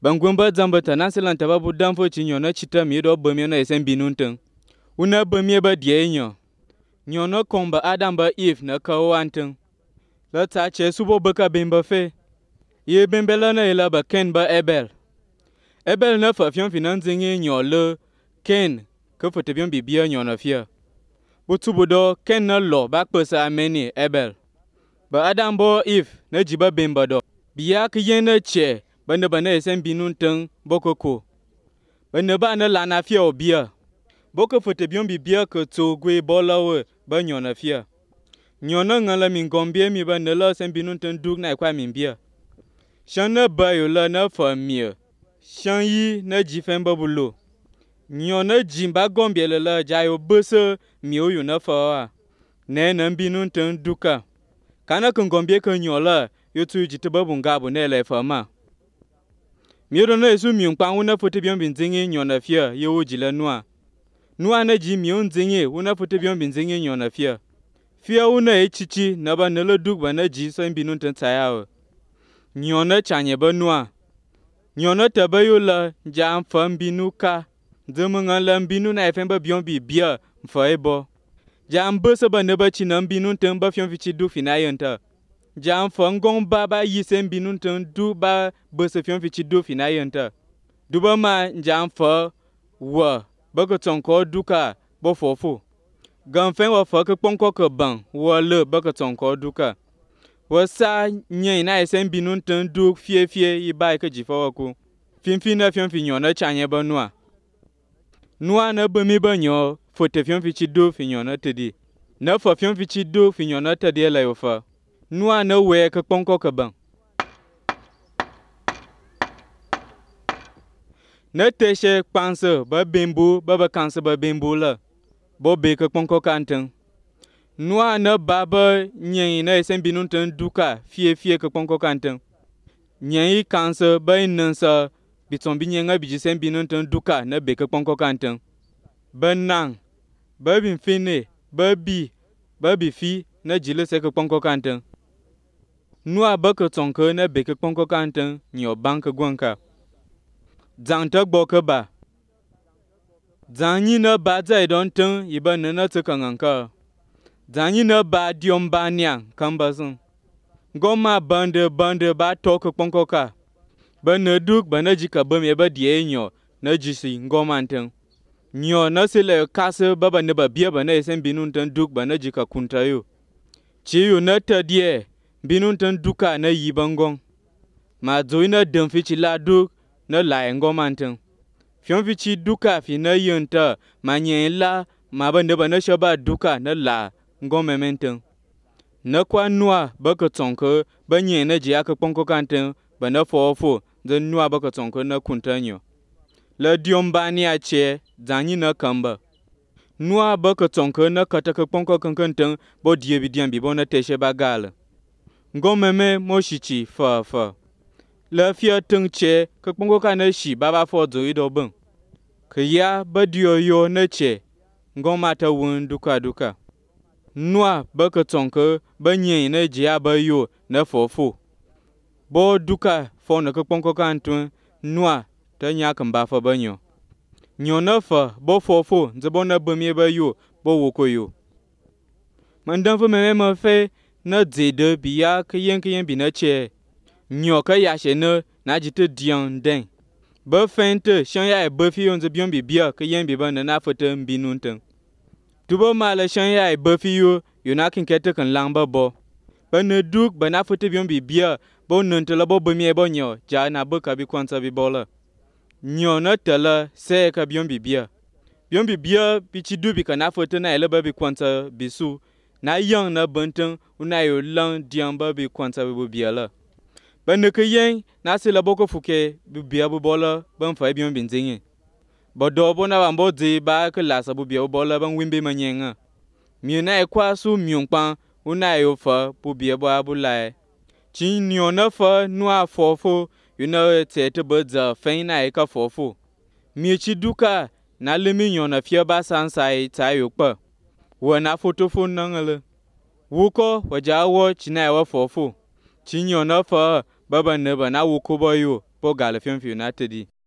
Bangwamba zamba tanasilan taba budam fo chi nyona chita mi do bamye na esen binunten. Una bamye ba die nyo. Nyona komba Adam ba Eve na kawanten. La ta che subo baka bimba fe. Ye bimbela na ila ba Ken ba Abel. Abel na fa fion finan zingi nyo le Ken ke fote bion bibia nyona fia. Butubu do Ken na lo ba kpesa ameni Abel. Ba Adam bo Eve na jiba bimba do. Biya ke yen na che bane bane esen binunten bokoko. Bane ba na lana fia obia. Boko fote bion bibia ke to gwe bolawe ba nyona fia. Nyona ngala min gombie mi ba ne la sen binunten duk na kwa min bia. Shan na bayo la na fa mie. Shan yi na jifen babulo. Nyona jimba gombie la jayo bese mio yu na fa wa. Ne na binunten duka. Kana kun gombie ke nyola yotu jitaba bungabu ne le fa ma. Mio na esu mi nkpa una fote bion binzingi nyona fia ye ojila noa. Noa na ji mi onzingi una fote bion binzingi nyona fia. Fia una echichi na ba nelo duk ba na ji so binunten tayao. Nyona chanye ba noa. Nyona tabayo la jam fam binuka. Zemunga la binu na efemba bion bibia mfa ebo. Jam bese ba neba china binunten ba fion fichi du finayenta. Jam fa ngong ba yisen binunten du ba bese fion fichi du finayenta. Duba ma jam fa wa bako tonko duka bo fofo. Ganfen wa fa ke ponko ke ban wa le bako tonko duka. Wa sa nye na esen binunten du fie yi ba ke jifa wako. Fin na fion fi nyona chanye ba noa. Noa na bemi ba nyo fote fion fichi du fi nyona tedi. Na fa fion fichi du fi nyona tedi la yo fa. Noa na we ke ponko ke ban. Na teshe kpanse ba bimbu ba kanse ba bimbu la. Bo be ke ponko kanten. Noa na baba nyen na esen binunten duka fie ke ponko kanten. Nyen kanse ba inensa bitombi nyenga bijisen binunten duka na be ke ponko kanten. Ba nang ba binfine ba bi fi na jile se ke ponko kanten. Noa ba ke tonke na be ke ponko kanten nyo banke gwanka. Zang ta gbo ke ba. Zang yi na ba zai don ten yiba nana te kanganka. Zang yi na ba diom ba nyang kamba zung. Goma bande ba toke ponko ka. Ba na duk ba na jika bam yeba die nyo na jisi ngoma ten. Nyo na sile kase ba ne ba bia ba na esen binunten duk ba na jika kuntayo. Chiyo na ta die binunten duka na yibangong. Ma zoi na demfichi la duk na la ngoma ten. Fion fichi duka fi na yenta ma nyen la ma ba ne ba na shaba duka na la ngoma menten. Na kwa noa ba ke tonke ba nyen na jia ke ponko kanten ba na fofo de noa ba ke tonke na kuntanyo. La diom ba ni a che zanyi na kamba. Noa ba ke tonke na kata ke ponko kankanten bo die bidian bi bo na teshe ba gale. Ngoma me mo shichi fa. La fia teng che ke ponko ka na shi ba fo zo ido ben. Ke ya ba dio yo na che ngoma ta wun duka. Noa ba ke tonke ba nyen na jia ba yo na fofo. Bo duka fo na ke ponko kantun noa ta nya kan ba fa ba nyo. Nyo na fa bo fofo nzebo na bemye ba yo bo woko yo. Mandan fo me fe na zede biya ke yen bi na che. Nyo ka ya she na jite dian den. Ba fente shan ya ba fi yon zebion bi biya ke yen bi ba na fote mbinunten. Tubo mala shan ya ba fi yo na kin kete kan lang ba bo. Ba na duk ba na fote bion bi biya bo nante la bo bemye bo nyo ja na ba ka bi kwanta bi bola. Nyo na tala se ka bion bi biya. Bion bi biya bi chi du bi ka na fote na ele ba bi kwanta bisu. Na yang na benten una yo lang dian ba bi kwanta bi biya la. Ba ne ke yen na se la boko fuke bi biya bu bola ban fa bion binzingi. Ba do bo na ba mbo de ba ke la sa bu biya bu bola ban wimbe manyenga. Mi na e kwa su myongpan una yo fa bu biya bu abulai. Chi nyo na fa noa fofo yuna te be za fen na e ka fofo. Mi chi duka na lemi nyo na fia ba sansai ta yo pa. Wa na fotofon na ngale. Wuko waja wo chi na wa fofo. Chi nyo na fa baba ne ba na wuko ba yo po gal fiom fi na tedi